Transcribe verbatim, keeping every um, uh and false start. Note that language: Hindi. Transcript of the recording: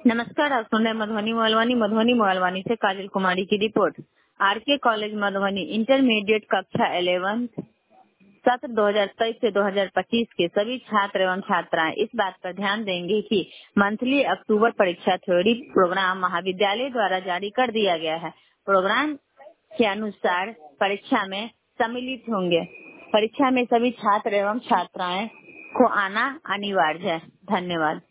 नमस्कार, आप सुन रहे हैं मधुबनी मोहलवानी। मधुबनी मोहलवानी से काजल कुमारी की report. R K college Madhubani intermediate कक्षा इलेवेंथ सत्र दो हज़ार तेईस से दो हज़ार पच्चीस के सभी छात्र एवं छात्राएं इस बात पर ध्यान देंगे कि मंथली अक्टूबर परीक्षा थ्योरी प्रोग्राम महाविद्यालय द्वारा जारी कर दिया गया है। प्रोग्राम के अनुसार परीक्षा में सम्मिलित होंगे। परीक्षा में सभी छात्र एवं छात्राएं को आना अनिवार्य है। धन्यवाद।